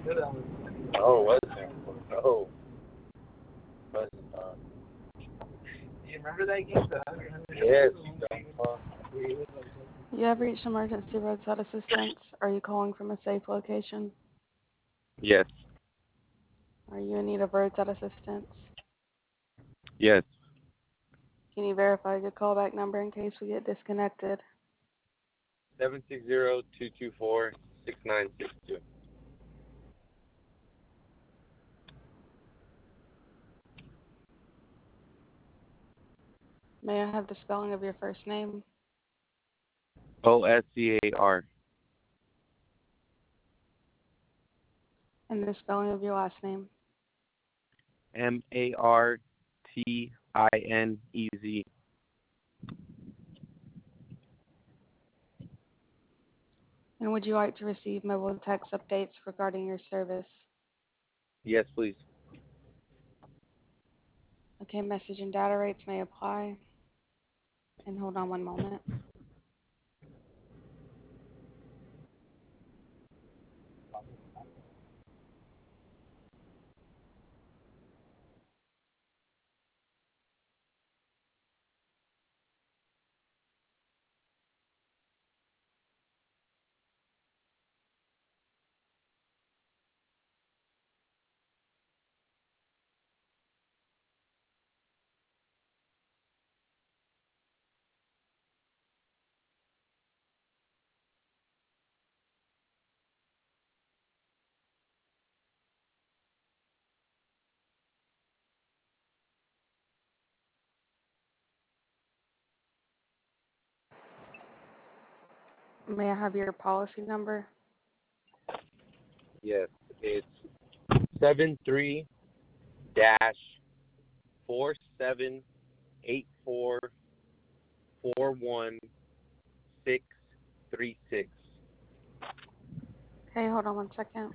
Oh, was it? Oh, was it? Yes, you dumb fuck. You have reached emergency roadside assistance. Are you calling from a safe location? Yes, Are you in need of roadside assistance? yes. Can you verify your callback number in case we get disconnected? 760-224-6962. May I have the spelling of your first name OSCAR. and the spelling of your last name? MARTINEZ. And would you like to receive mobile text updates regarding your service? Yes, please. Okay, message and data rates may apply. And hold on one moment. May I have your policy number? Yes, it's 73-478441-636. Okay, hold on one second.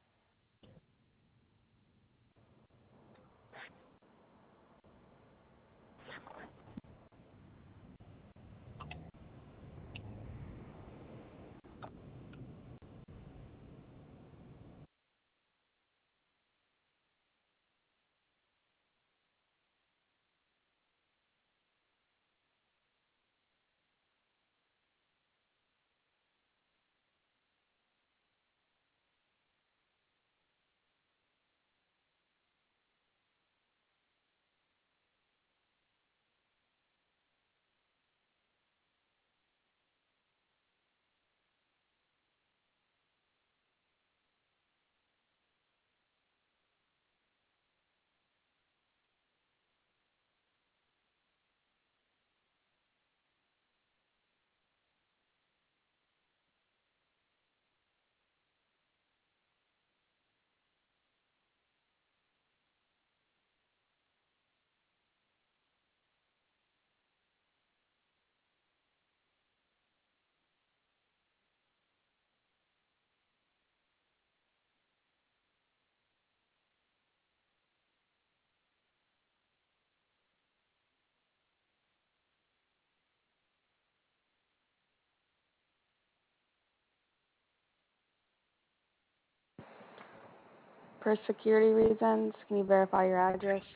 For security reasons, can you verify your address?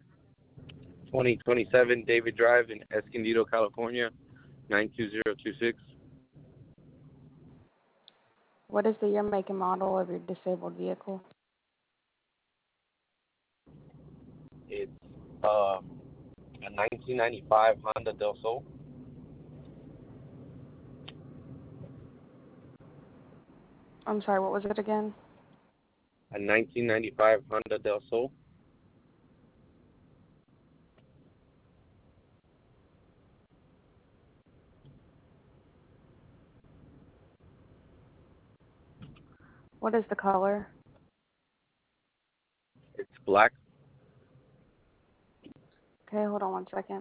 2027 David Drive in Escondido, California, 92026. What is the year, make, and model of your disabled vehicle? It's a 1995 Honda Del Sol. I'm sorry, what was it again? A 1995 Honda Del Sol. What is the color? It's black. Okay, hold on one second.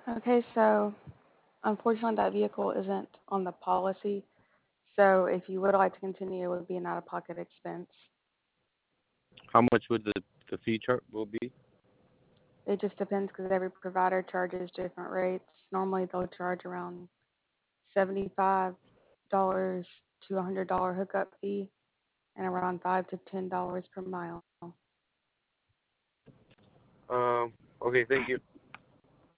Okay, so unfortunately that vehicle isn't on the policy. So if you would like to continue, it would be an out-of-pocket expense. How much would the fee chart will be? It just depends because every provider charges different rates. Normally they'll charge around $75 to $100 hookup fee and around $5 to $10 per mile. Okay, thank you.